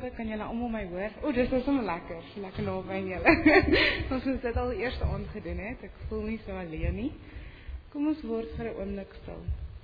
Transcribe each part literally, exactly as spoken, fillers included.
kante, kan julle almal my hoor? O, dis is sommer lekker, so lekker naby aan julle. Ons het dit al die eerste aand gedoen het, ek voel nie so alleen nie. Kom ons word vir 'n oomblik stil.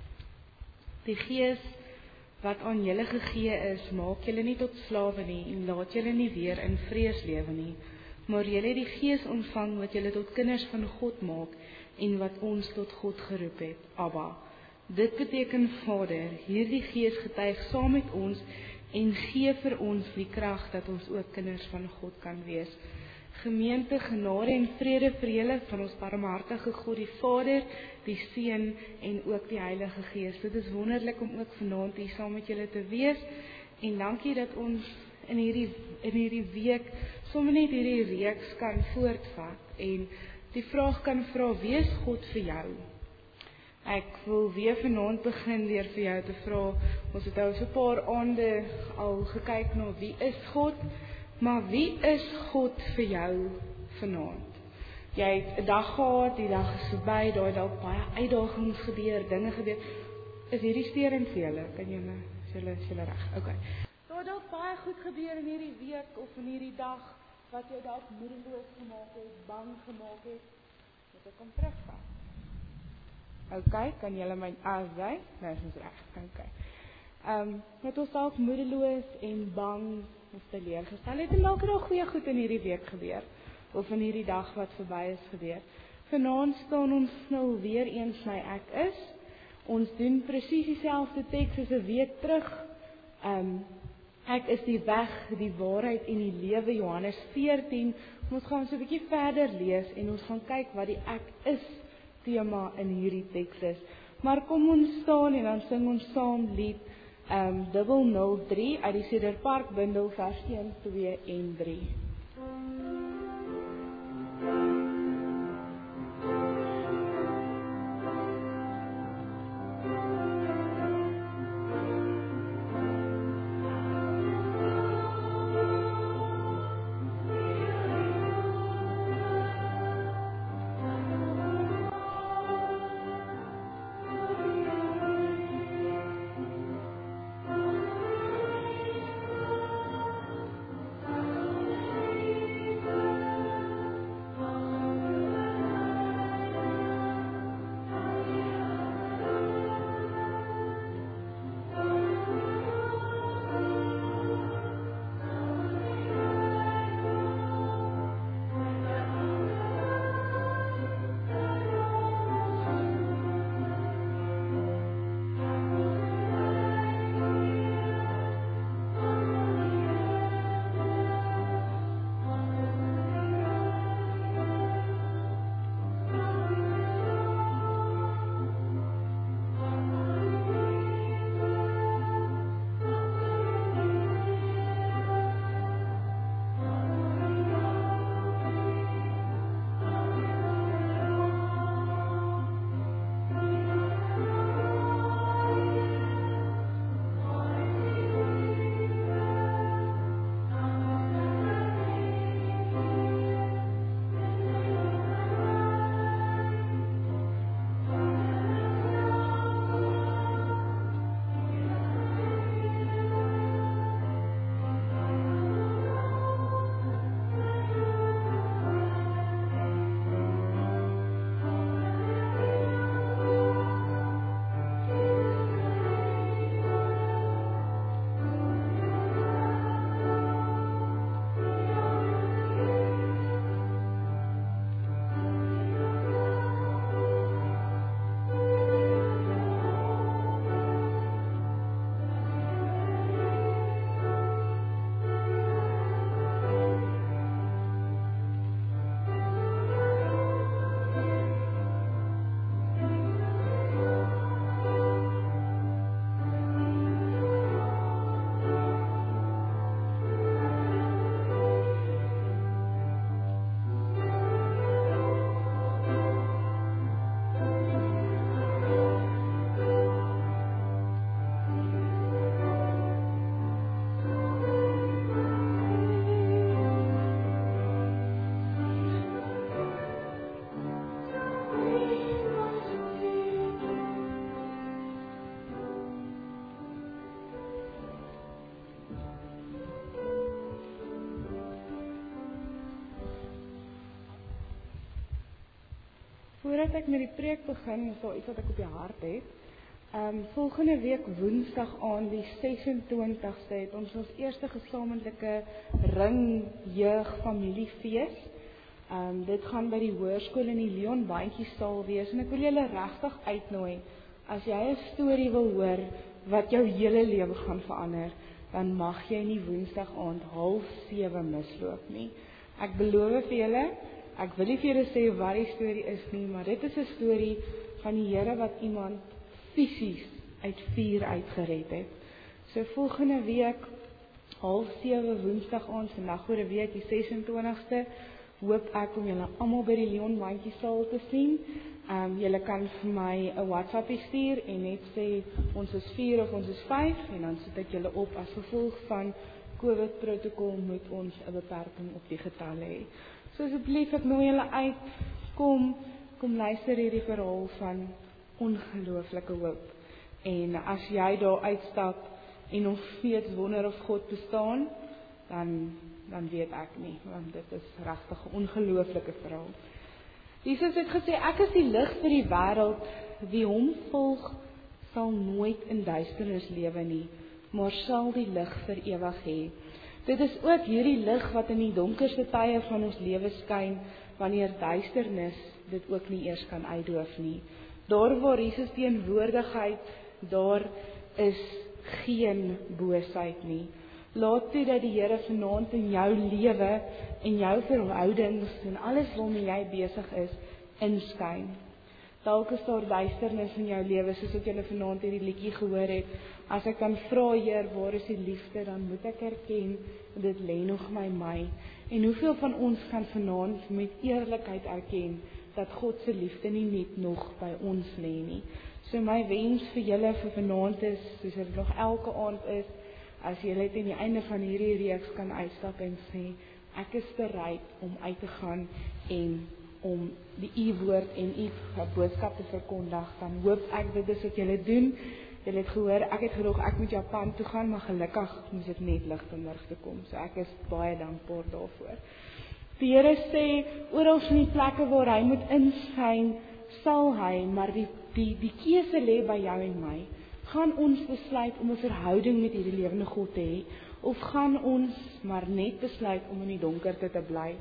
Die Gees wat aan julle gegee is, maak julle nie tot slawe nie en laat julle nie weer in vrees lewe nie, maar julle het die Gees ontvang wat julle tot kinders van God maak en wat ons tot God geroep het, Abba. Dit beteken Vader, hierdie Gees getuig saam met ons en gee vir ons die krag dat ons ook kinders van God kan wees. Gemeente, genade en vrede vir julle van ons barmhartige God die Vader, die Seun en ook die Heilige Gees. Dit is wonderlik om ook vanaand hier saam met julle te wees en dankie dat ons in hierdie in hierdie week sommer net hierdie reeks kan voortvat en die vraag kan vra, wie is God vir jou? Ek wil weer vanaand begin deur vir jou te vra, ons het nou so 'n paar aande al gekyk na wie is God, maar wie is God vir jou vanaand? Jy het 'n dag gehad, die dag is verby, daar het dalk baie uitdagings gebeur, dinge gebeur. Is hierdie steurend vir julle? Kan julle, is julle, is julle reg? Okay. Daar het dalk baie goed gebeur in hierdie week of in hierdie dag, wat jou dalk moedeloos gemaak het, bang gemaak het, moet ek kom terugvat. Okay, kan julle my asy? Nou is ons reg. Okay. Ehm, um, met ons dalk moedeloos en bang of teleurgestel het en dalk er al goeie goed in hierdie week gebeur of in hierdie dag wat verby is gebeur. Vanaand staan ons nou weer eens my ek is. Ons doen presies dieselfde teks as 'n week terug. Ehm, um, ek is die weg, die waarheid en die lewe, Johannes veertien. Ons gaan so 'n bietjie verder lees en ons gaan kyk wat die ek is tema in hierdie teks is. Maar kom ons staan en dan sing ons saam lied um, dubbel nul drie uit die Cedar Park bundel vers een, twee en drie. voordat ek met die preek begin, is daar iets wat ek op die hart het. Um, volgende week woensdag aan die ses-en-twintigste het ons ons eerste gesamentlike ring jeug familiefees. Um, dit gaan by die hoërskool in die Leon Bandjiesaal wees en ek wil julle regtig uitnooi. As jy 'n storie wil hoor wat jou hele lewe gaan verander, dan mag jy nie woensdag aand half sewe misloop nie. Ek beloof vir julle, ek wil nie vir julle sê wat die storie is nie, maar dit is 'n storie van die Here wat iemand fisies uit vuur uitgered het. So volgende week, half sewe woensdag aand, vandag oor 'n week, die ses-en-twintigste, hoop ek om julle almal by die Leon Bandjiesaal te sien. Um, julle kan vir my 'n WhatsApp stuur en net sê ons is vier of ons is vyf en dan sit ek julle op as gevolg van COVID protokol moet ons 'n beperking op die getalle hê. So asseblief ek nooi julle uit, kom, kom luister hierdie verhaal van ongelooflike hoop. En as jy daar uitstap en nog steeds wonder of God bestaan, dan dan weet ek nie, want dit is regtig 'n ongelooflike verhaal. Jesus het gesê, ek is die lig vir die wêreld, wie hom volg sal nooit in duisternis lewe nie, maar sal die lig vir ewig hê. Dit is ook hierdie lig wat in die donkerste tye van ons lewe skyn, wanneer duisternis dit ook nie eers kan uitdoof nie. Daar waar Jesus teenwoordigheid, daar is geen boosheid nie. Laat toe dat die Here vanaand in jou lewe, en jou verhoudings, en alles waarmee jy besig is, inskyn. Dalk is daar duisternis in jou lewe, soos wat julle vanaand hierdie liedjie gehoor het. As ek kan vra, Heer, waar is die liefde, dan moet ek erken, dit lê nog by my. En hoeveel van ons kan vanaand met eerlikheid erken, dat God se liefde nie net nog by ons lê nie. So my wens vir julle vir vanaand is, soos dit nog elke aand is, as julle teen die einde van hierdie reeks kan uitstap en sê, ek is bereid om uit te gaan en om die u woord en u boodskap te verkondig, dan hoop ek dit is wat julle doen. Julle het gehoor, ek het gedog ek moet Japan toe gaan, maar gelukkig moes dit net Lichtenburg toe kom. So ek is baie dankbaar daarvoor. Die Here sê, oral in die plekke waar hy moet inskyn, sal hy, maar die, die, die keuse lê by jou en my. Gaan ons besluit om 'n verhouding met hierdie lewende God te hê, of gaan ons maar net besluit om in die donkerte te bly?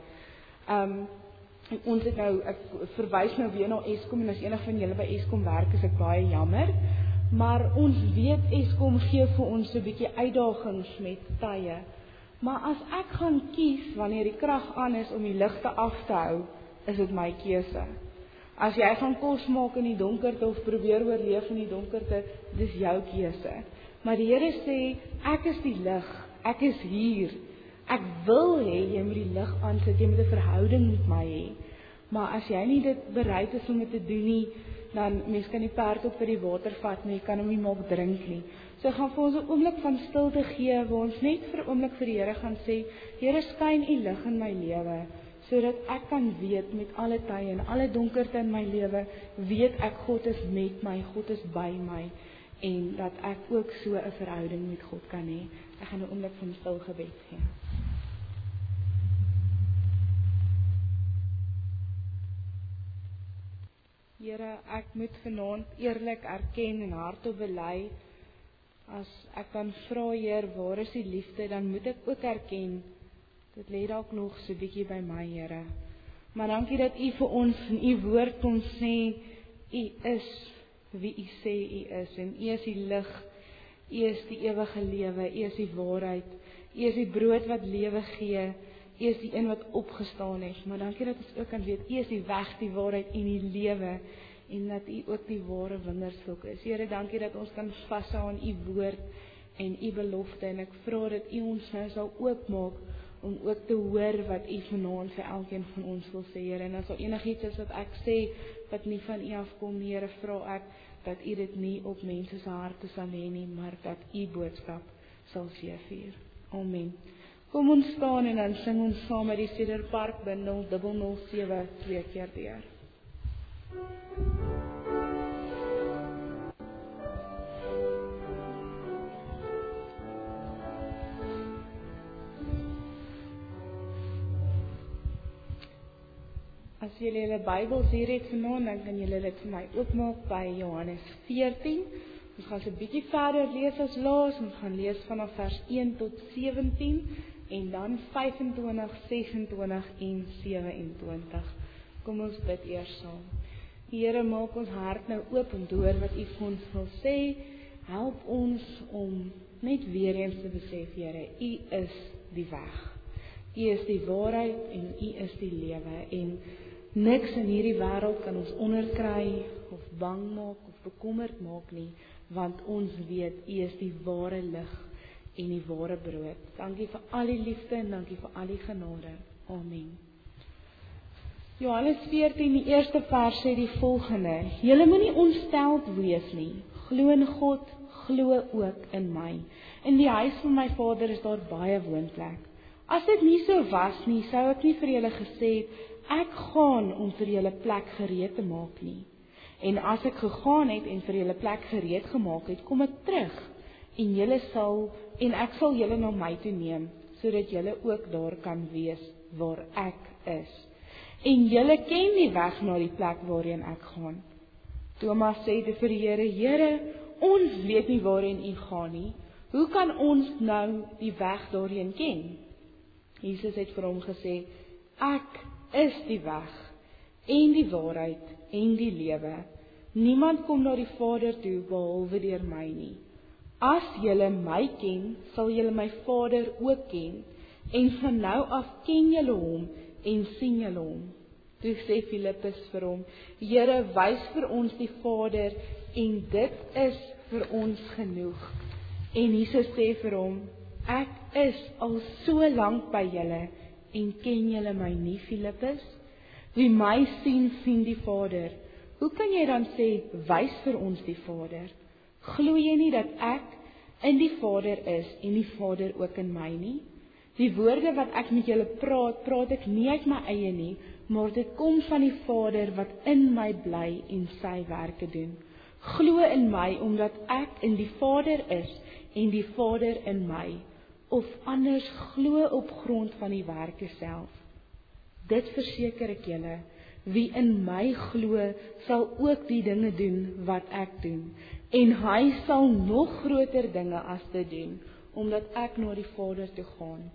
Um, ons het nou, ek verwys nou weer na Eskom, en as enig van julle by Eskom werk, is ek baie jammer, maar ons weet Eskom gee vir ons 'n bietjie uitdagings met tye. Maar as ek gaan kies wanneer die krag aan is om die ligte af te hou, is dit my keuse. As jy gaan kos maak in die donkerte of probeer oorleef in die donkerte, dis jou keuse. Maar die Here sê, ek is die lig, ek is hier. Ek wil hê jy moet die lig aansit, jy moet 'n verhouding met my hê. Maar as jy nie dit bereid is om dit te doen nie, dan mens kan die perd op vir die water vat, maar jy kan hom nie maak drink nie. So gaan vir ons 'n oomblik van stilte gee, waar ons net vir 'n oomblik vir die Here gaan sê, Here, skyn u lig in my lewe, sodat ek kan weet met alle tye en alle donkerte in my lewe, weet ek God is met my, God is by my, en dat ek ook so 'n verhouding met God kan hê. Ek gaan 'n oomblik van stil gebed gee. Here, ek moet vanaand eerlik erken en hardop bely, as ek kan vra, Heer, waar is die liefde, dan moet ek ook erken, dit lê dalk nog so bietjie by my, Here. Maar dankie dat u vir ons in u woord kon sê, u is wie u sê u is, en u is die lig, u is die ewige lewe, u is die waarheid, u is die brood wat lewe gee, u is die een wat opgestaan het, maar dankie dat ons ook kan weet, u is die weg, die waarheid en die lewe, en dat u ook die ware wingerdstok is. Here, dankie dat ons kan vashou aan u woord en u belofte, en ek vra dat u ons nou sal oopmaak, om ook te hoor wat u vanaand vir elkeen van ons wil sê, Here. En as daar enigiets is wat ek sê, wat nie van u afkom nie, Here, vra ek, dat u dit nie op mense se harte sal hê nie, maar dat u boodskap sal seëvier. Amen. Kom ons staan en dan sing ons saam met die Cedar Park bundel dubbel nul sewe twee keer deur. As julle julle Bybels hier het vanaand, dan kan julle dit vir my oopmaak by Johannes veertien. Ons gaan 'n bietjie verder lees as laas. Ons gaan lees vanaf vers een tot sewentien en dan vyf en twintig, ses en twintig en sewe en twintig. Kom ons bid eers saam. Here, maak ons hart nou oop om te hoor wat U vir ons wil sê. Help ons om net weer eens te besef, Here, U is die weg. U is die waarheid en U is die lewe. En niks in hierdie wêreld kan ons onderkry of bang maak of bekommerd maak nie, want ons weet U is die ware lig en die ware brood. Dankie vir al die liefde en dankie vir al die genade. Amen. Johannes veertien, die eerste vers sê die volgende: Julle moenie ontsteld wees nie. Glo in God, glo ook in my. In die huis van my Vader is daar baie woonplek. As dit nie so was nie, sou ek nie vir julle gesê het, ek gaan om vir julle plek gereed te maak nie. En as ek gegaan het en vir julle plek gereed gemaak het, kom ek terug en julle sal en ek sal julle na my toe neem, sodat julle ook daar kan wees waar ek is. En julle ken die weg na die plek waarheen ek gaan. Thomas sê te vir die Here: Here, ons weet nie waarheen U gaan nie. Hoe kan ons nou die weg daarheen ken? Jesus het vir hom gesê: Ek is die weg en die waarheid en die lewe. Niemand kom na die Vader toe behalwe deur my nie. As julle my ken, sal julle my Vader ook ken, en van nou af ken julle hom en sien julle hom. Toe sê Filippus vir hom: Here, wys vir ons die Vader, en dit is vir ons genoeg. En Jesus sê vir hom: Ek is al so lank by julle, en ken julle my nie, Filippus? Wie my sien, sien die Vader. Hoe kan jy dan sê, wys vir ons die Vader? Glo jy nie dat ek in die Vader is, en die Vader ook in my nie? Die woorde wat ek met julle praat, praat ek nie uit my eie nie, maar dit kom van die Vader wat in my bly en sy werke doen. Glo in my, omdat ek in die Vader is, en die Vader in my. Of anders glo op grond van die werke self. Dit verseker ek julle, wie in my glo, sal ook die dinge doen wat ek doen, en hy sal nog groter dinge as dit doen, omdat ek na die Vader toe gaan.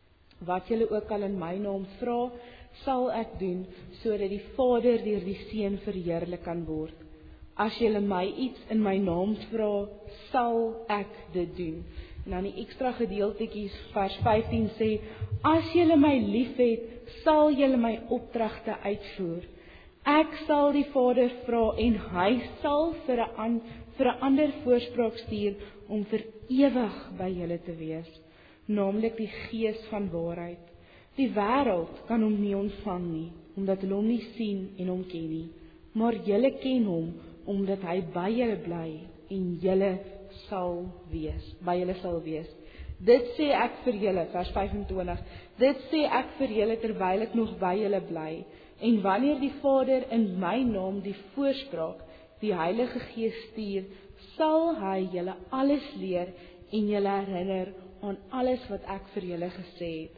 Wat julle ook al in my naam vra, sal ek doen, sodat die Vader deur die Seun verheerlik kan word. As julle my iets in my naam vra, sal ek dit doen. En dan die ekstra gedeeltetjies, vers vyftien sê: As julle my liefhet, sal julle my opdragte uitvoer. Ek sal die Vader vra en hy sal vir 'n vir 'n ander voorspraak stuur om vir ewig by julle te wees, naamlik die Gees van waarheid. Die wêreld kan hom nie ontvang nie, omdat hulle hom nie sien en hom ken nie, maar julle ken hom, omdat hy by julle bly en julle sal wees, by julle sal wees. Dit sê ek vir julle, vers vyf en twintig, dit sê ek vir julle terwyl ek nog by julle bly, en wanneer die Vader in my naam die voorspraak, die Heilige Gees stuur, sal hy julle alles leer en julle herinner aan alles wat ek vir julle gesê het.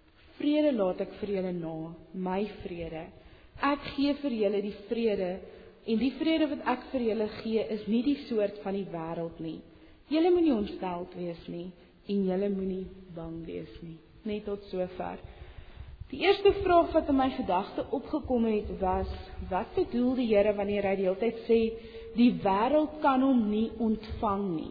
Vrede laat ek vir julle na, my vrede. Ek gee vir julle die vrede, en die vrede wat ek vir julle gee, is nie die soort van die wêreld nie. Julle moenie ontsteld wees nie, en julle moenie bang wees nie. Net tot sover. Die eerste vraag wat in my gedagte opgekom het, was: wat bedoel die Here wanneer hy die hele tyd sê, die wêreld kan hom nie ontvang nie?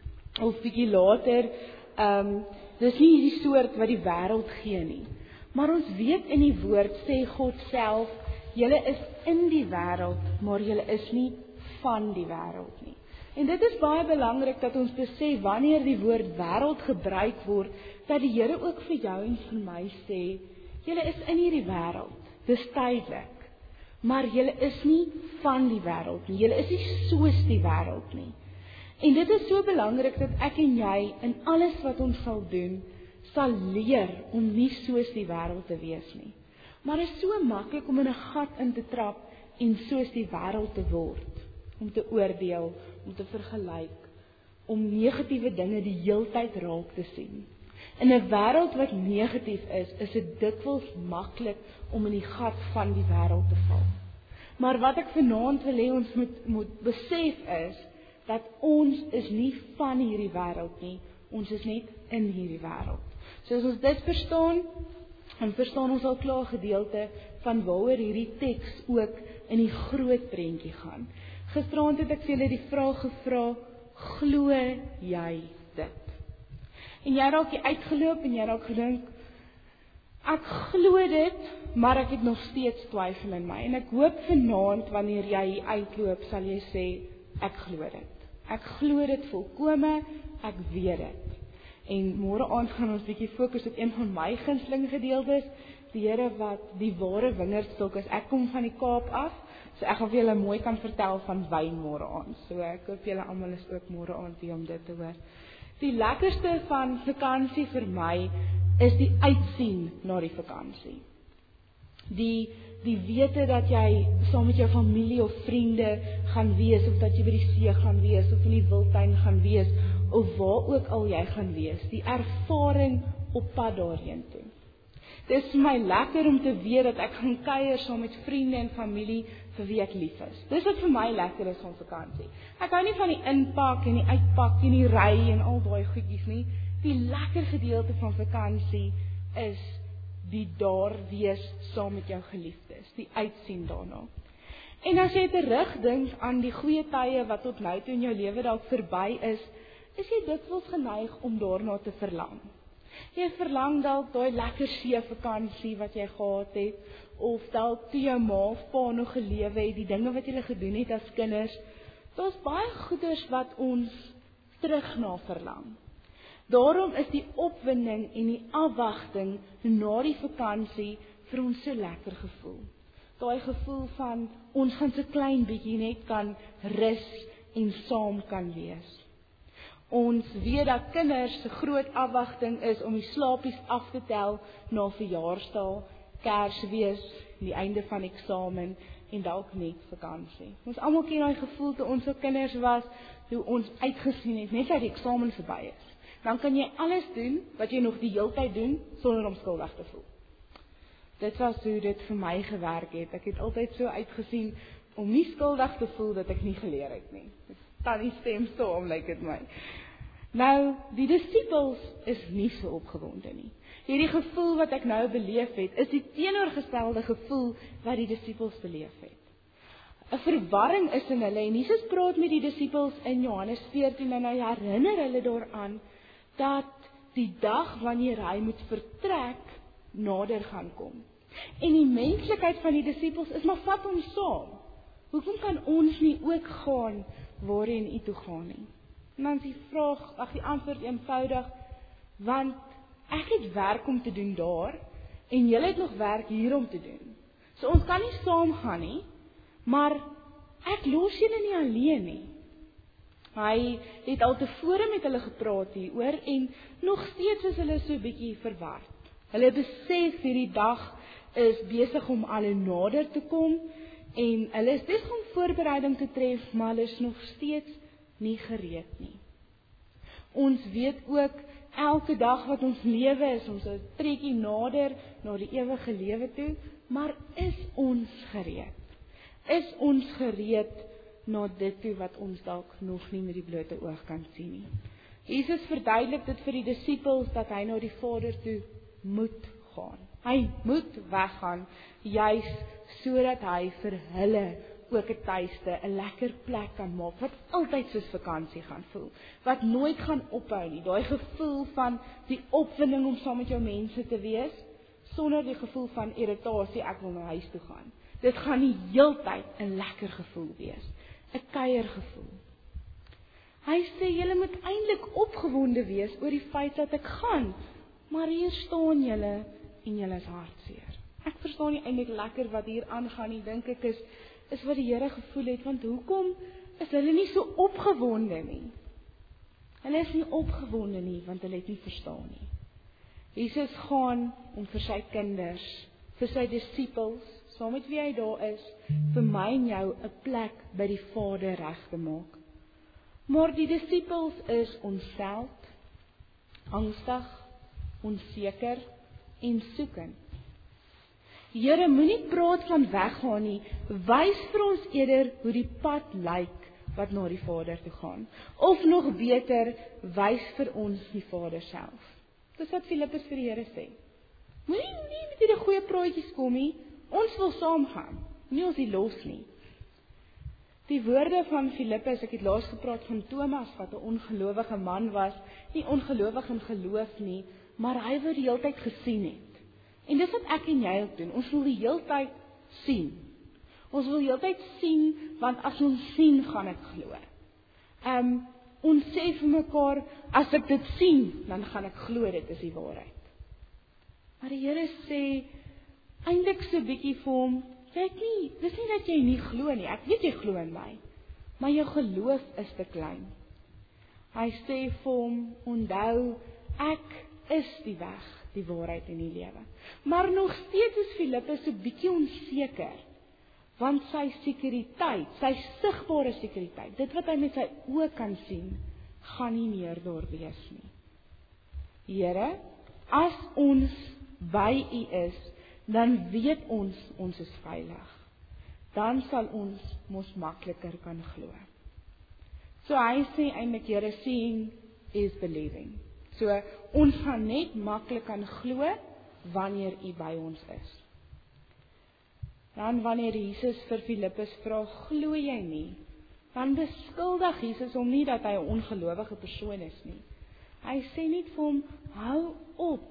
Of bietjie later, um, dis nie die soort wat die wêreld gee nie. Maar ons weet in die woord sê God self, julle is in die wêreld, maar julle is nie van die wêreld nie. En dit is baie belangrik dat ons besef, wanneer die woord wêreld gebruik word, dat die Here ook vir jou en vir my sê, julle is in hierdie wêreld, dis tydelik, maar julle is nie van die wêreld nie, julle is nie soos die wêreld nie. En dit is so belangrik dat ek en jy, in alles wat ons sal doen, sal leer om nie soos die wêreld te wees nie. Maar dit is so maklik om in 'n gat in te trap en soos die wêreld te word, om te oordeel, om te vergelyk, om negatiewe dinge die heeltyd raak te sien. In 'n wêreld wat negatief is, is dit dikwels maklik om in die gat van die wêreld te val. Maar wat ek vanaand wil hê ons moet, moet besef is, dat ons is nie van hierdie wêreld nie, ons is net in hierdie wêreld. So as ons dit verstaan, dan verstaan ons al klaar gedeelte van waaroor hierdie teks ook in die groot prentjie gaan. Gisteraand het ek vir julle die vraag gevra, glo jy dit? En jy raak hier uitgeloop en jy raak gedink, ek glo dit, maar ek het nog steeds twyfel in my. En ek hoop vanaand, wanneer jy hier uitloop, sal jy sê, ek glo dit. Ek glo dit volkome, ek weet dit. En môre aand gaan ons bietjie fokus op een van my gunsteling gedeeltes, die Here wat die ware wingerdstok is. Ek kom van die Kaap af, so ek gaan vir julle mooi kan vertel van wyn môre aand. So ek hoop julle almal is ook môre aand hier om dit te hoor. Die lekkerste van vakansie vir my is die uitsien na die vakansie. Die die wete dat jy saam met jou familie of vriende gaan wees, of dat jy by die see gaan wees, of in die wildtuin gaan wees, of waar ook al jy gaan wees, die ervaring op pad daarheen toe. Dit is vir my lekker om te weet dat ek gaan kuier saam met vriende en familie vir wie ek lief is. Dis wat vir my lekker is van vakansie. Ek hou nie van die inpak en die uitpak en die ry en al daai goedjies nie. Die lekker gedeelte van vakansie is die daar wees saam met jou geliefdes, die uitsien daarna. En as jy terugdink aan die goeie tye wat tot nou toe in jou lewe dalk verby is, is jy dikwels geneig om daarna te verlang. Jy verlang dalk daai lekker see vakansie wat jy gehad het, of dalk toe jou ma of pa nog gelewe het, die dinge wat jy gedoen het as kinders. Daar's baie goeders wat ons terug na verlang. Daarom is die opwinding en die afwagting na die vakansie vir ons so lekker gevoel. Daai gevoel van ons gaan so klein bietjie net kan rus en saam kan wees. Ons weet dat kinders se groot afwagting is om die slaapies af te tel na verjaarsdae, Kersfees, die einde van eksamen en dalk net vakansie. Ons almal ken daai gevoel toe ons so kinders was, toe ons uitgesien het net dat die eksamen verby is. Dan kan jy alles doen wat jy nog die hele tyd doen sonder om skuldig te voel. Dit was hoe dit vir my gewerk het. Ek het altyd so uitgesien om nie skuldig te voel dat ek nie geleer het nie. Dit kan nie stem saam, lyk dit my. Nou, die disippels is nie so opgewonde nie. Hierdie gevoel wat ek nou beleef het, is die teenoorgestelde gevoel wat die disippels beleef het. 'n Verwarring is in hulle, en Jesus praat met die disippels in Johannes veertien en hy herinner hulle daaraan dat die dag wanneer hy moet vertrek nader gaan kom. En die menslikheid van die disippels is maar vat ons saam. Hoekom kan ons nie ook gaan waarheen u toe gaan nie? En dan is die vraag, ag die antwoord eenvoudig, want ek het werk om te doen daar, en julle het nog werk hier om te doen. So ons kan nie saam gaan nie, maar ek los julle nie alleen nie. Hy het al tevore met hulle gepraat hieroor, en nog steeds is hulle so bietjie verward. Hulle besef hierdie dag is besig om al nader te kom, en hulle is besig om voorbereiding te tref, maar hulle is nog steeds nie gereed nie. Ons weet ook, elke dag wat ons lewe is, ons 'n trekkie nader na die ewige lewe toe, maar is ons gereed? Is ons gereed na dit toe wat ons dalk nog nie met die blote oog kan sien nie? Jesus verduidelik dit vir die disippels dat hy na die Vader toe moet gaan. Hy moet weggaan, juis sodat hy vir hulle ook 'n tuiste, 'n lekker plek kan maak, wat altyd soos vakansie gaan voel, wat nooit gaan ophou nie, daai gevoel van die opwinding om saam met jou mense te wees, sonder die gevoel van irritasie, ek wil na huis toe gaan. Dit gaan die heeltyd 'n lekker gevoel wees, 'n kuiergevoel. Hy sê, julle moet eintlik opgewonde wees oor die feit dat ek gaan, maar hier staan julle en julle is hartseer. Ek verstaan nie eintlik lekker wat hier aangaan nie, dink ek is is wat die Here gevoel het, want hoekom is hulle nie so opgewonde nie? Hulle is nie opgewonde nie, want hulle het nie verstaan nie. Jesus gaan om vir sy kinders, vir sy disippels, saam met wie hy daar is, vir my en jou 'n plek by die Vader reg te maak. Maar die disippels is ontstel, angstig, onseker en soekend. Here, moenie praat van weggaan nie, wys vir ons eerder hoe die pad lyk wat na die Vader toe gaan. Of nog beter, wys vir ons die Vader self. Dis wat Filippus vir die Here sê. Moenie nie met hierdie goeie praatjies kom nie, ons wil saamgaan, nie ons die los nie. Die woorde van Filippus, ek het laas gepraat van Thomas, wat 'n ongelowige man was, nie ongelowig in geloof nie, maar hy wou die hele tyd gesien het. En dis wat ek en jy ook doen, ons wil die hele tyd sien. Ons wil die hele tyd sien, want as ons sien, gaan ek glo. Um, ons sê vir mekaar, as ek dit sien, dan gaan ek glo, dit is die waarheid. Maar die Here sê, eintlik so 'n bietjie vir hom, kyk nie, dis nie dat jy nie glo nie, ek weet jy glo in my, maar jou geloof is te klein. Hy sê vir hom, onthou, ek is die weg, die waarheid en die lewe. Maar nog steeds is Filippus so 'n bietjie onseker, want sy sekuriteit, sy sigbare sekuriteit, dit wat hy met sy oë kan sien, gaan nie meer daar wees nie. Here, as ons by U is, dan weet ons, ons is veilig. Dan sal ons mos makliker kan glo. So hy sê eintlik, Here, seeing is believing. So ons gaan net maklik kan glo wanneer U by ons is. Dan wanneer Jesus vir Filippus vra, glo jy nie? Dan beskuldig Jesus hom nie dat hy 'n ongelowige persoon is nie. Hy sê net vir hom, hou op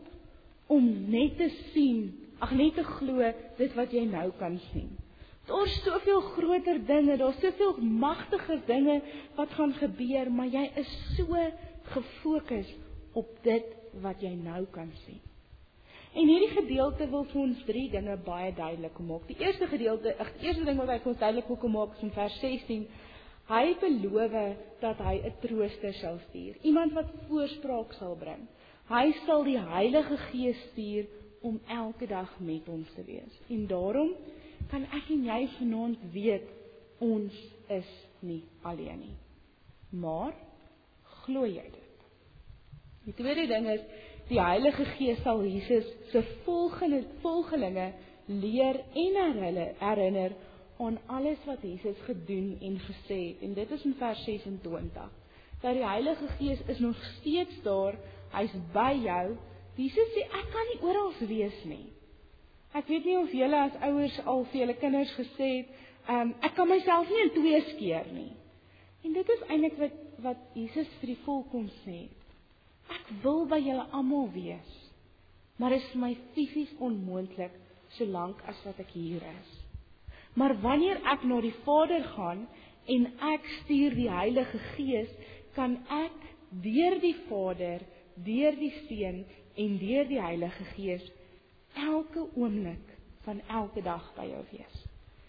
om net te sien, ag net te glo dit wat jy nou kan sien. Daar's soveel groter dinge, daar's soveel magtiger dinge wat gaan gebeur, maar jy is so gefokus op dit wat jy nou kan sien. En hierdie gedeelte wil vir ons drie dinge baie duidelik maak. Die eerste gedeelte, die eerste ding wat hy vir ons duidelik wil maak is in vers sestien. Hy beloof dat hy 'n trooster sal stuur, iemand wat voorspraak sal bring. Hy sal die Heilige Gees stuur om elke dag met ons te wees. En daarom kan ek en jy vanaand weet, ons is nie alleen nie. Maar, glo jy dit? Die tweede ding is, die Heilige Gees sal Jesus se volgelinge leer en herinner aan alles wat Jesus gedoen en gesê het. En dit is in vers sesentwintig. Dat die Heilige Gees is nog steeds daar, hy's by jou. Jesus sê, ek kan nie oral wees nie. Ek weet nie of julle as ouers al vir julle kinders gesê het, um, ek kan myself nie in twee skeer nie. En dit is eintlik wat, wat Jesus vir die volk kom sê. Ek wil by julle almal wees, maar is vir my fisies onmoontlik, solank as wat ek hier is. Maar wanneer ek na die Vader gaan, en ek stuur die Heilige Gees, kan ek deur die Vader, deur die Seun, en deur die Heilige Gees, elke oomblik van elke dag by jou wees.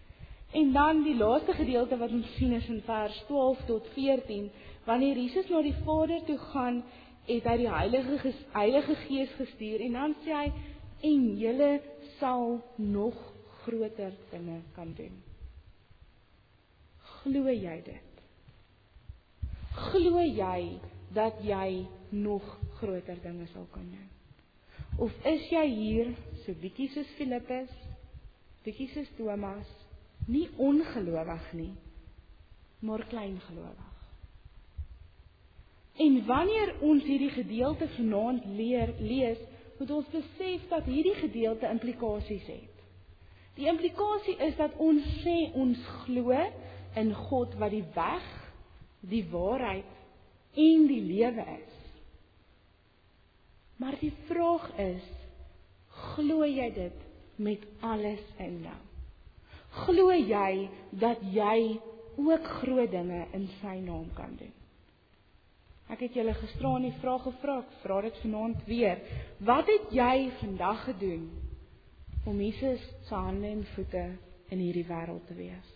En dan die laaste gedeelte wat ons sien is in vers twaalf tot veertien, wanneer Jesus na die Vader toe gaan, het hy die Heilige, Heilige Gees gestuur, en dan sê hy, en julle sal nog groter dinge kan doen. Glo jy dit? Glo jy dat jy nog groter dinge sal kan doen? Of is jy hier, so bietjie soos Filippus, bietjie soos Thomas, nie ongelowig nie, maar kleingelowig? En wanneer ons hierdie gedeelte vanaand leer, lees, moet ons besef dat hierdie gedeelte implikasies het. Die implikasie is dat ons sê ons glo in God wat die weg, die waarheid en die lewe is. Maar die vraag is, glo jy dit met alles in jou? Glo jy dat jy ook groot dinge in sy naam kan doen? Ek het julle gisteraan die vraag gevra, ek vra dit vanaand weer. Wat het jy vandag gedoen om Jesus se hande en voete in hierdie wêreld te wees?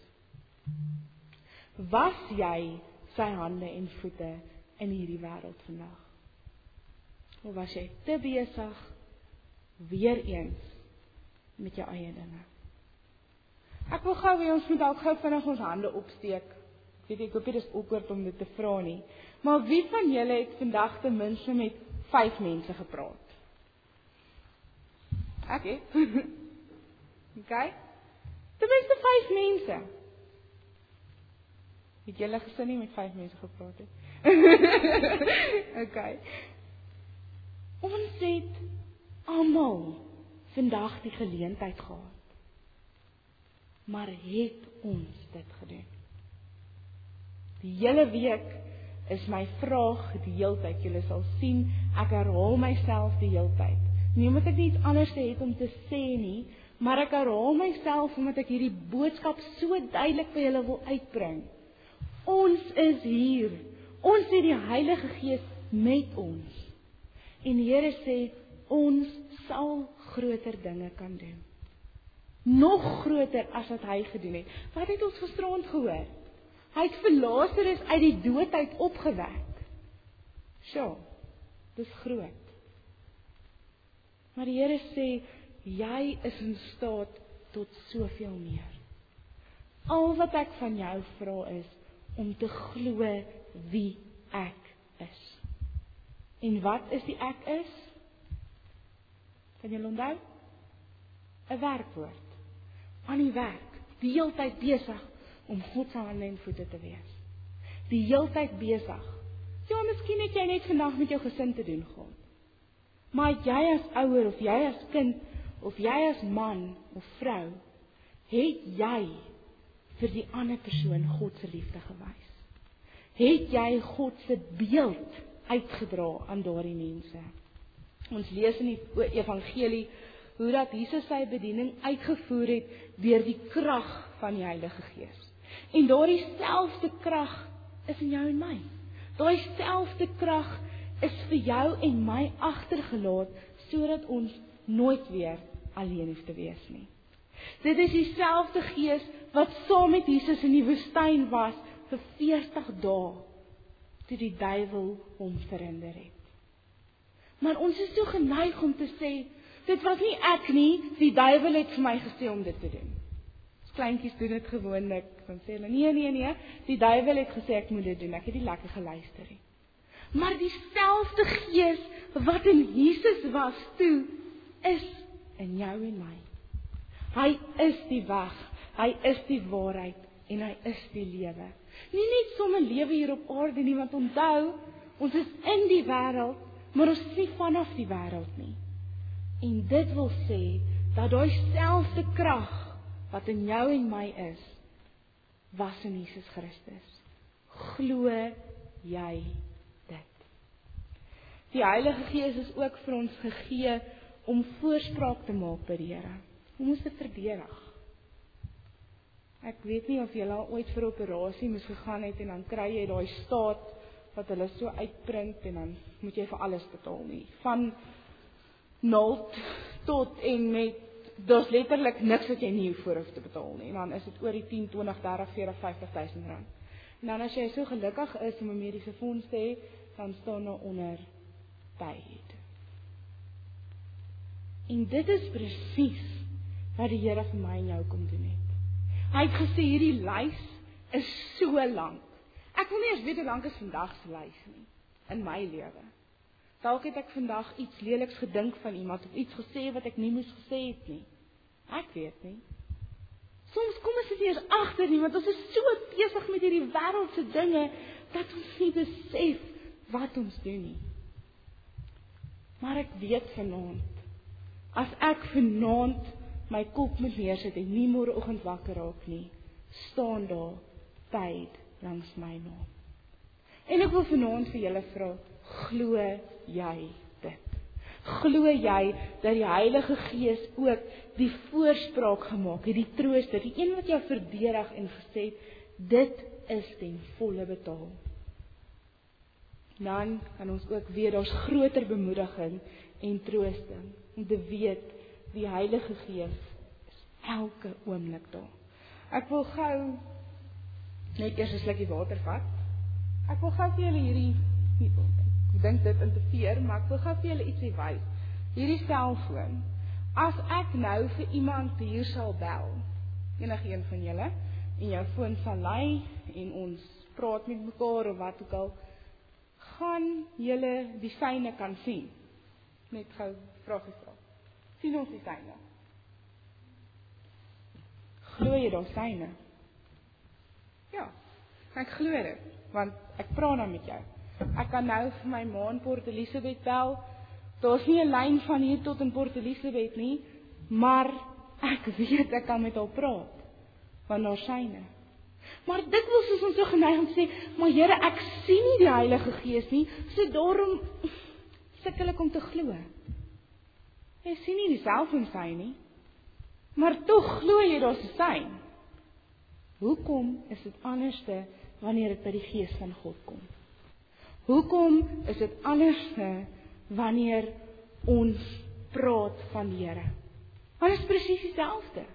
Was jy sy hande en voete in hierdie wêreld vandag? Of was jy te besig, weer eens, met jou eie dinge? Ek wil gou weer, ons moet ook gou vinnig ons hande opsteek. Ek weet, ek hoop dit is awkward om dit te vra nie. Maar wie van julle het vandag ten minste met vyf mense gepraat? Ek het. Okay? Ten minste vyf mense. Het julle gesin nie met vyf mense gepraat het? Okay. Ons het almal vandag die geleentheid gehad. Maar het ons dit gedoen? Die hele week is my vraag die hele tyd. Julle sal sien, ek herhaal myself die hele tyd. Nie omdat ek iets anders het om te sê nie, maar ek herhaal myself omdat ek hierdie boodskap so duidelik vir julle wil uitbring. Ons is hier. Ons het die Heilige Gees met ons. En die Here sê, ons sal groter dinge kan doen. Nog groter as wat hy gedoen het. Wat het ons gisterand gehoor? Hy het vir Lazarus uit die dood uit opgewek. Sjoe, dis groot. Maar die Here sê, jy is in staat tot soveel meer. Al wat ek van jou vra is, om te glo wie ek is. En wat is die ek is? Kan jy onthou? 'n werkwoord. Aan die werk, die heeltyd besig om God se hande en voete te wees. Die heeltyd besig. Ja, miskien het jy net vandag met jou gesin te doen gehad. Maar jy as ouer of jy as kind of jy as man of vrou, het jy vir die ander persoon God se liefde gewys. Het jy God se beeld uitgedra aan daardie mense. Ons lees in die evangelie hoe dat Jesus sy bediening uitgevoer het deur die krag van die Heilige Gees. En daardie selfde krag is in jou en my. Daai selfde krag is vir jou en my agtergelaat sodat ons nooit weer alleen hoef te wees nie. Dit is dieselfde Gees wat saam met Jesus in die woestyn was vir veertig dae toe die duiwel hom verhinder het. Maar ons is so geneig om te sê, dit was nie ek nie, die duiwel het vir my gesê om dit te doen. As kleintjies doen dit gewoonlik, dan sê hulle, nee, nee, nee, die duiwel het gesê ek moet dit doen, ek het nie lekker geluister nie. Maar dieselfde Gees wat in Jesus was toe, is in jou en my. Hy is die weg, hy is die waarheid en hy is die lewe. Nie net sommer lewe hier op aarde nie, want onthou, ons is in die wêreld, maar ons is nie vanaf die wêreld nie. En dit wil sê, dat daai selfde krag, wat in jou en my is, was in Jesus Christus. Glo jy dit? Die Heilige Gees is ook vir ons gegee, om voorspraak te maak by die Here. Om ons te verdedig. Ek weet nie of jy al ooit vir operasie moes gegaan het, en dan kry jy daai staat, wat hulle so uitprint, en dan moet jy vir alles betaal nie. Van nul tot en met, daar's letterlik niks wat jy nie voor hoef te betaal nie. En dan is dit oor die tien, twintig, dertig, veertig, vyftig duisend rand. En dan as jy so gelukkig is om 'n mediese fonds te hê, dan staan daar onder paid. En dit is presies wat die Here vir my en jou kom doen het. Hy het gesê hierdie lys is so lank. Ek wil nie eens weet hoe lank is vandag se lys nie in my lewe. Dalk het ek vandag iets leliks gedink van iemand of iets gesê wat ek nie moes gesê het nie. Ek weet nie. Soms kom ons nie eens agter nie, want ons is so besig met hierdie wêreldse dinge dat ons nie besef wat ons doen nie. Maar ek weet vanaand, as ek vanaand my kop moet neersit en nie môreoggend wakker raak nie, staan daar tyd langs my naam. En ek wil vanaand vir julle vra, glo jy dit? Glo jy dat die Heilige Gees ook die voorspraak gemaak het, die trooster, die een wat jou verdedig en gesê het, dit is ten volle betaal. Dan kan ons ook weet, daar's groter bemoediging en troosting, om te weet, die Heilige Gees is elke oomblik daar. Ek wil gou net eers 'n slukkie water vat. Ek wil gou vir julle hierdie, ek dink dit interfereer, maar ek wil gou vir julle ietsie wys. Hierdie selfoon, as ek nou vir iemand hier sal bel, enige een van julle, en jou foon sal lui, en ons praat met mekaar, of wat ook al, gaan julle die syne kan sien. Net gou vraag ek vraag. sien ons die syne. Glo jy daar syne? Ja, ek glo dit, want ek praat nou met jou. Ek kan nou vir my ma in Port Elizabeth bel. Daar's nie 'n lyn van hier tot in Port Elizabeth nie, maar ek weet ek kan met haar praat, want daar syne. Maar dikwels is ons so geneig om te sê, maar Here, ek sien nie die Heilige Gees nie, so daarom sukkel ek om te glo. Jy sien nie die selfoon sy nie, maar tog glo jy daar's 'n sein. Hoekom is dit anderste wanneer dit by die Gees van God kom? Hoekom is dit anderste wanneer ons praat van die Here? Want dit is presies dieselfde.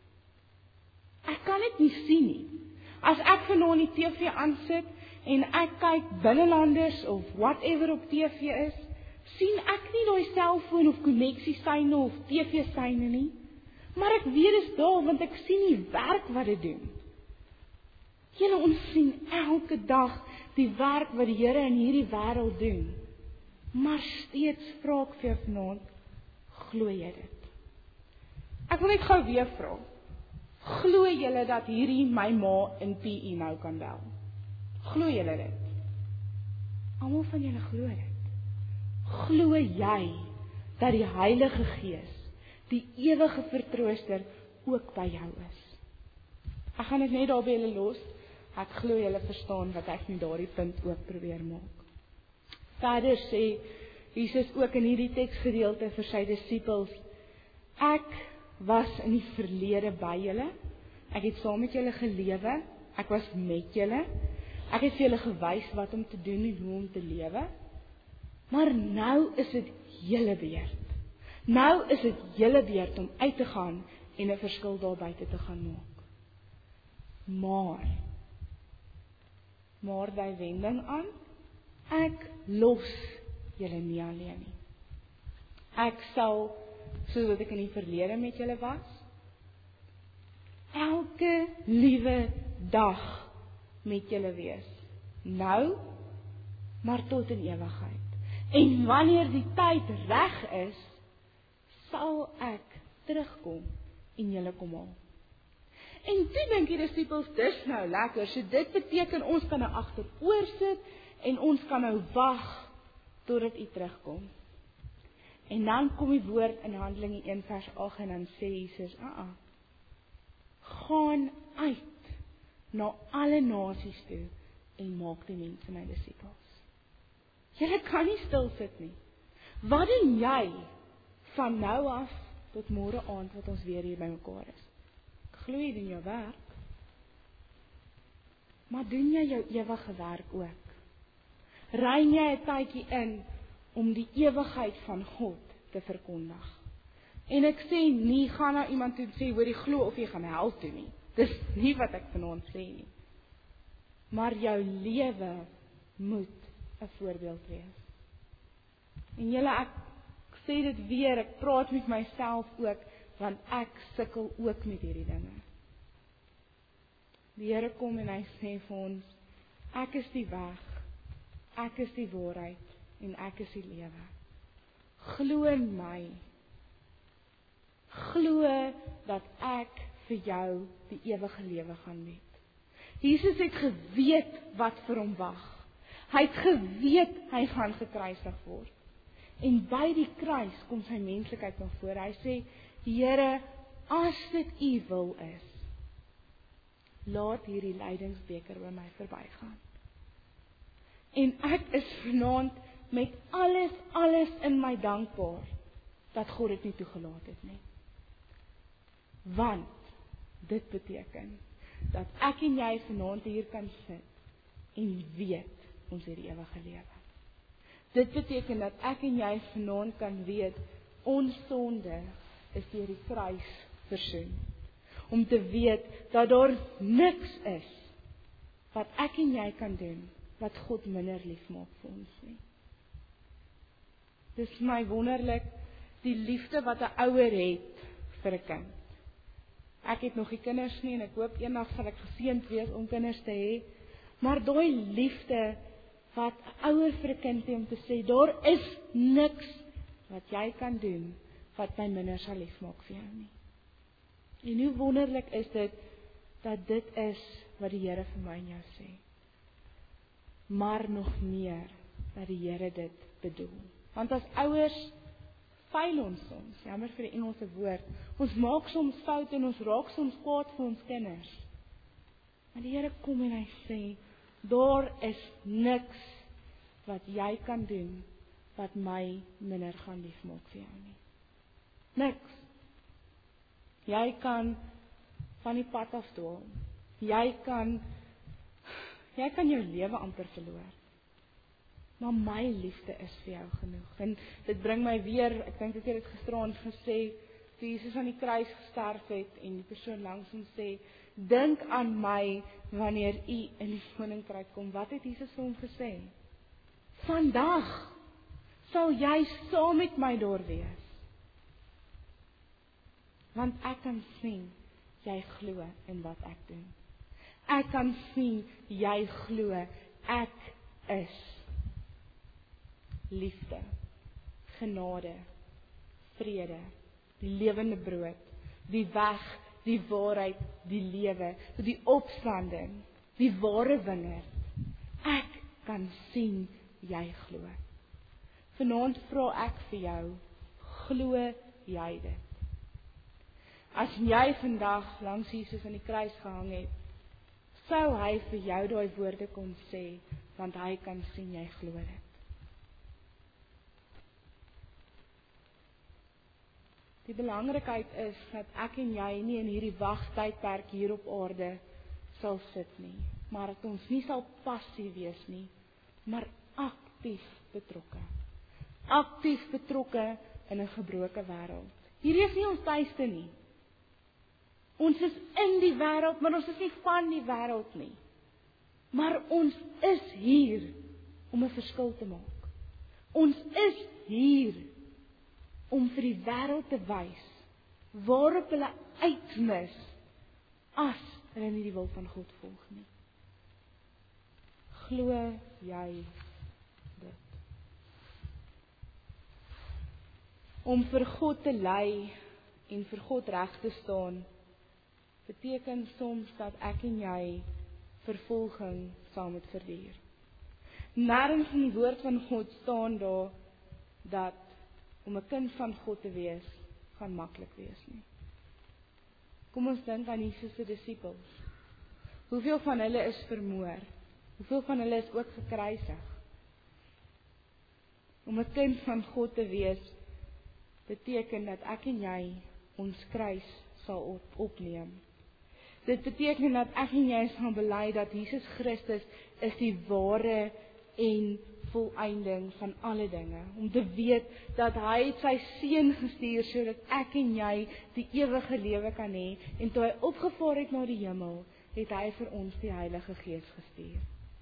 Ek kan dit nie sien nie. As ek vanaand die T V aansit en ek kyk binnelanders of whatever op T V is, sien ek nie daai selfoon of koneksiesyne of T V-syne nie. Maar ek weet dit is daar, want ek sien die werk wat dit doen. Julle, ons sien elke dag die werk wat die Here in hierdie wêreld doen. Maar steeds vra ek vir jou vanaand, glo jy dit? Ek wil net gou weer vra. Glo julle dat hierdie my ma in P E nou kan bel? Glo julle dit? Almal van julle glo dit. Glo jy dat die Heilige Gees, die ewige vertrooster, ook by jou is? Ek gaan dit net daar by julle los. Ek glo julle verstaan wat ek met daardie punt ook probeer maak. Verder sê Jesus ook in hierdie teksgedeelte vir sy disippels, ek was in die verlede by julle, ek het saam met julle gelewe, ek was met julle, ek het vir julle gewys wat om te doen en hoe om te lewe, maar nou is dit julle beurt. Nou is dit julle beurt om uit te gaan en 'n verskil daar buite te gaan maak. Maar, maar by wending aan, ek los julle nie alleen nie. Ek sal, soos wat ek in die verlede met julle was, elke liewe dag met julle wees. Nou, maar tot in ewigheid. En wanneer die tyd reg is, sal ek terugkom en julle kom haal. En toe dink die disippels, dis nou lekker, so dit beteken ons kan nou agteroor sit en ons kan nou wag totdat u terugkom. En dan kom die woord in Handelinge een vers agt en dan sê Jesus, ah, ah, gaan uit na alle nasies toe en maak die mense my disippels. Julle kan nie stil sit nie. Wat doen jy van nou af tot môre aand wat ons weer hier by mekaar is? Glo jy in jou werk? Maar doen jy jou ewige werk ook? Ruim jy 'n tydjie in om die ewigheid van God te verkondig? En ek sê nie, gaan na iemand toe sê, hoor jy glo of jy gaan hel toe nie. Dis nie wat ek vanaand sê nie. Maar jou lewe moet 'n voorbeeld wees. En julle, ek sê dit weer, ek praat met myself ook, want ek sukkel ook met hierdie dinge. Die Here kom en hy sê vir ons, ek is die weg, ek is die waarheid en ek is die lewe. Glo in my. Glo dat ek vir jou die ewige lewe gaan bied. Jesus het geweet wat vir hom wag. Hy het geweet hy gaan gekruisig word. En by die kruis kom sy menslikheid na vore. Hy sê, Here, as dit u wil is, laat hierdie lydingsbeker by my verbygaan. En ek is vanaand met alles, alles in my dankbaar, dat God dit nie toegelaat het nie. Want, dit beteken, dat ek en jy vanaand hier kan sit, en weet, ons het die ewige lewe. Dit beteken dat ek en jy vanaand kan weet, ons sonde is deur die kruis versoen. Om te weet dat daar niks is wat ek en jy kan doen wat God minder lief maak vir ons nie. Dis my wonderlik die liefde wat 'n ouer het vir 'n kind. Ek het nog nie kinders nie en ek hoop eendag sal ek geseënd wees om kinders te hê, maar daai liefde wat 'n ouer vir 'n kind het om te sê, daar is niks wat jy kan doen wat my minder sal liefmaak vir jou nie. En hoe wonderlik is dit, dat dit is wat die Here vir my en jou sê. Maar nog meer, dat die Here dit bedoel. Want as ouers, faal ons soms, jammer vir die Engelse woord, ons maak soms foute en ons raak soms kwaad vir ons kinders. Maar die Here kom en hy sê, daar is niks wat jy kan doen, wat my minder gaan liefmaak vir jou nie. Niks. Jy kan van die pad afdwaal. Jy kan, jy kan jou lewe amper verloor. Maar my liefde is vir jou genoeg. En dit bring my weer, ek dink ek het dit gisteraan gesê, toe Jesus aan die kruis gesterf het, en die persoon langs hom sê, dink aan my, wanneer u in die koninkryk kom. Wat het Jesus vir hom gesê? Vandag sal jy saam met my daar wees. Want ek kan sien, jy glo in wat ek doen. Ek kan sien, jy glo, ek is liefde, genade, vrede, die lewende brood, die weg, die waarheid, die lewe, die opstanding, die ware wingerd. Ek kan sien, jy glo. Vanaand vra ek vir jou, glo jy dit? As jy vandag langs Jesus aan die kruis gehang het, sou hy vir jou daai woorde kon sê, want hy kan sien jy glo dit. Die belangrikheid is dat ek en jy nie in hierdie wagtydperk hier op aarde sal sit nie, maar dat ons nie sal passief wees nie, maar aktief betrokke. Aktief betrokke in 'n gebroke wêreld. Hierdie is nie ons tuiste nie. Ons is in die wêreld, maar ons is nie van die wêreld nie. Maar ons is hier om 'n verskil te maak. Ons is hier om vir die wêreld te wys waarop hulle uitmis as hulle nie die wil van God volg nie. Glo jy dit? Om vir God te lei en vir God reg te staan, beteken soms dat ek en jy vervolging sal moet verduur. Nêrens in die woord van God staan daar dat om 'n kind van God te wees, gaan maklik wees nie. Kom ons dink aan Jesus se disippels. Hoeveel van hulle is vermoor? Hoeveel van hulle is ook gekruisig? Om 'n kind van God te wees, beteken dat ek en jy ons kruis sal op, opneem. Dit beteken dat ek en jy sal bely dat Jesus Christus is die ware en volëinding van alle dinge. Om te weet dat hy sy seun gestuur sodat ek en jy die ewige lewe kan hê, en toe hy opgevaar het na die hemel, het hy vir ons die Heilige Gees gestuur.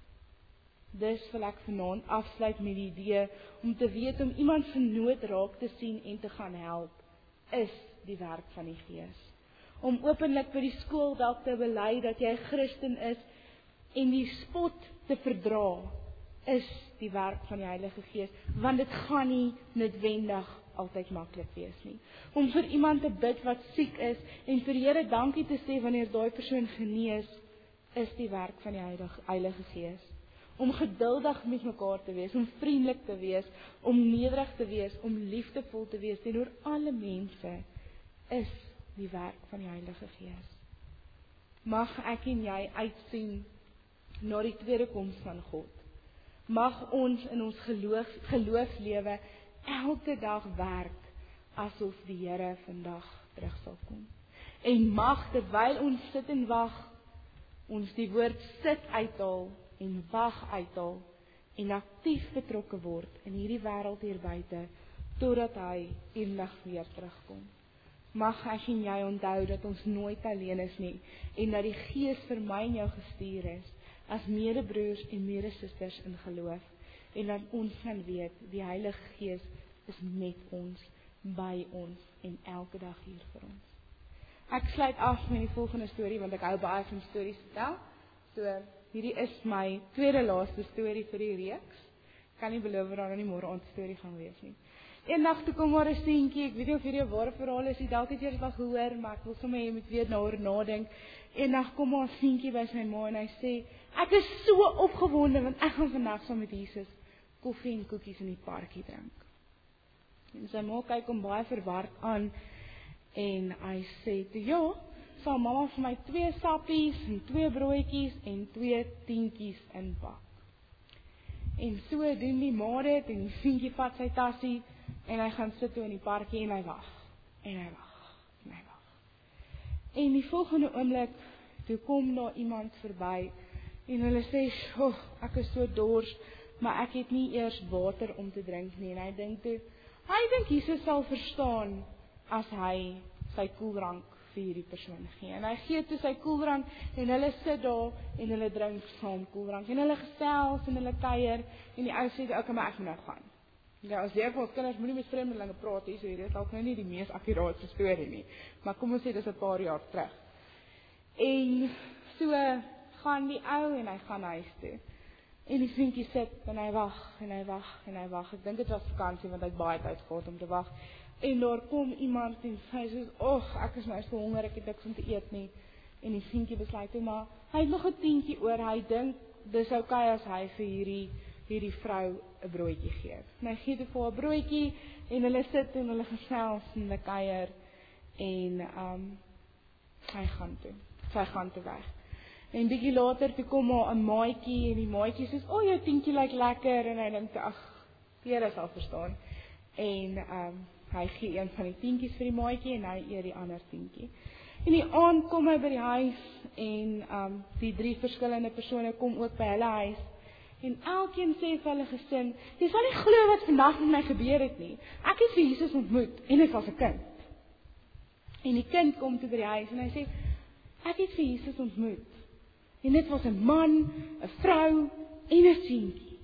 Dus wil ek vanaand afsluit met die idee om te weet om iemand se nood raak te sien en te gaan help, is die werk van die Gees. Om openlik by die skool dalk te bely dat jy 'n Christen is en die spot te verdra, is die werk van die Heilige Gees, want dit gaan nie noodwendig altyd maklik wees nie. Om vir iemand te bid wat siek is en vir die Here dankie te sê wanneer daai persoon genees, is die werk van die Heilige, Heilige Gees. Om geduldig met mekaar te wees, om vriendelik te wees, om nederig te wees, om liefdevol te wees teenoor alle mense, is die werk van die Heilige Gees. Mag ek en jy uitsien na die tweede koms van God. Mag ons in ons geloof, geloofslewe elke dag werk asof die Here vandag terug sal kom. En mag terwyl ons sit en wag, ons die woord sit uithaal en wag uithaal en aktief betrokke word in hierdie wêreld hier buite, totdat hy eendag weer terugkom. Mag ek en jy onthou dat ons nooit alleen is nie, en dat die Gees vir my en jou gestuur is, as medebroers en medesusters in geloof, en dat ons kan weet, die Heilige Gees is met ons, by ons, en elke dag hier vir ons. Ek sluit af met die volgende storie, want ek hou baie van stories vertel. So, hierdie is my tweede laaste storie vir die reeks. Ek kan nie beloof dat daar nie môre aand storie gaan wees nie. Eendag toe kom maar 'n seentjie, ek weet nie of hierdie 'n ware verhaal is, dalk het jy dit al gehoor, maar ek wil sommer jy moet weer daaroor nadink. Eendag kom maar 'n seentjie by sy ma en hy sê, ek is so opgewonde want ek gaan vandag saam met Jesus koffie en koekies in die parkie drink. En sy ma kyk hom baie verward aan en hy sê, ja, sal mamma vir my twee sappies en twee broodjies en twee tientjies inpak. En so doen die ma dit en die seentjie vat sy tassie en hy gaan sit toe in die parkie en hy wag. En hy wag. En hy wag. En die volgende oomblik toe kom daar iemand verby en hulle sê, "Oh, ek is so dors, maar ek het nie eers water om te drink nie." En hy dink toe, hy dink Jesus sal verstaan as hy sy koeldrank vir hierdie persoon gee. En hy gee toe sy koeldrank en hulle sit daar en hulle drink saam koeldrank en hulle gesels en hulle kuier en die ou sê, "Oké, maar ek moet nou gaan." Ja, as jy vir ons kinders moenie met vreemdelinge praat hier, so hierdie is dalk nou nie die mees akkuraatste storie nie. Maar kom ons sê dis 'n paar jaar terug. En so gaan die ou en hy gaan huis toe. En die seentjie sit en hy wag en hy wag en hy wag. Ek dink dit was vakansie want hy het baie tyd gehad om te wag. En daar kom iemand en hy sê, "Ag, ek is nou so honger, ek het niks om te eet nie." En die seentjie besluit toe maar hy het nog 'n tientjie oor. Hy dink dis oukei as hy vir hierdie hierdie vrou 'n broodjie gee. En hy gee toe vir haar 'n broodjie en hulle sit en hulle gesels en hulle kuier en um hy gaan toe. Sy gaan toe weg. En bietjie later toe kom maar 'n maatjie en die maatjie sê, "O, jou tientjie lyk lekker." En hy dink, "Ag, Here sal verstaan." En um hy gee een van die tientjies vir die maatjie en hy eet die ander tientjie. En die aand kom hy by die huis en um die drie verskillende persone kom ook by hulle huis. En elkeen sê vir hulle gesin, "Jy sal nie glo wat vandag met my gebeur het nie. Ek het vir Jesus ontmoet en dit was 'n kind." En die kind kom toe by die huis en hy sê, "Ek het vir Jesus ontmoet. En dit was 'n man, 'n vrou en 'n seentjie."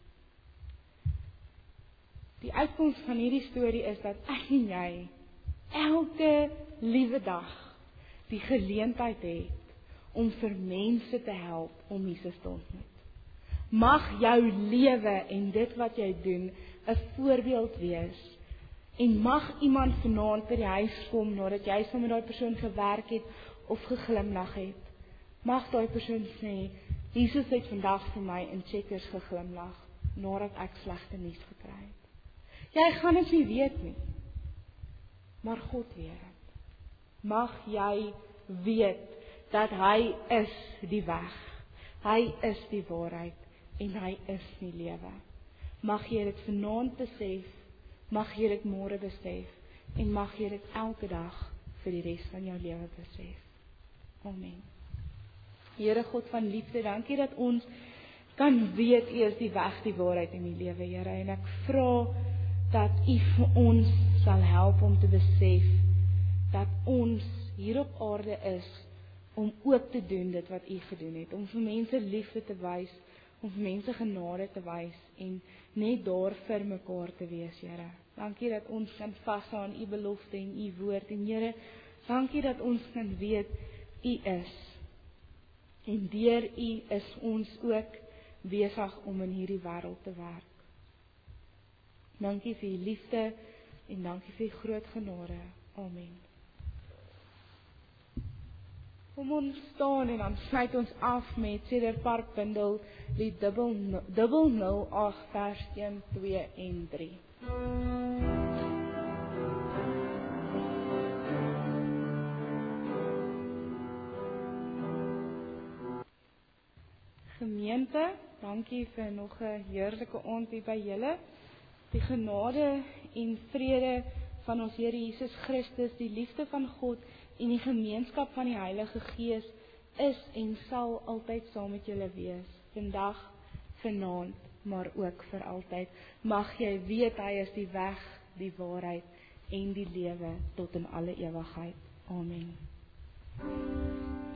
Die uitkoms van hierdie storie is dat ek en jy elke liewe dag die geleentheid het om vir mense te help om Jesus te ontmoet. Mag jou lewe en dit wat jy doen 'n voorbeeld wees. En mag iemand vanaand by die huis kom nadat jy saam met daai persoon gewerk het of geglimlag het. Mag daai persoon sê, "Jesus het vandag vir my in Checkers geglimlag nadat ek slegte nuus gekry het." Jy gaan dit nie weet nie, maar God weet dit. Mag jy weet dat hy is die weg, hy is die waarheid en hy is die lewe. Mag jy dit vanaand besef, mag jy dit môre besef en mag jy dit elke dag vir die res van jou lewe besef. Amen. Here God van liefde, dankie dat ons kan weet U is die weg, die waarheid en die lewe, Here. En ek vra dat U vir ons sal help om te besef dat ons hier op aarde is om ook te doen dit wat U gedoen het, om vir mense liefde te wys, om vir mense genade te wys en net daar vir mekaar te wees, Here. Dankie dat ons kan vashou aan U belofte en U woord en Here, dankie dat ons kan weet U is. En deur U is ons ook besig om in hierdie wêreld te werk. Dankie vir U liefde en dankie vir U groot genade. Amen. Kom ons staan en dan sluit ons af met Cedar Park Bindel, die dubbel nul agt vers een, twee en drie. Gemeente, dankie vir nog 'n heerlike aand hier by julle. Die genade en vrede van ons Here Jesus Christus, die liefde van God en die gemeenskap van die Heilige Gees is en sal altyd saam met julle wees. Vandag, vanaand, maar ook vir altyd. Mag jy weet hy is die weg, die waarheid en die lewe tot in alle ewigheid. Amen.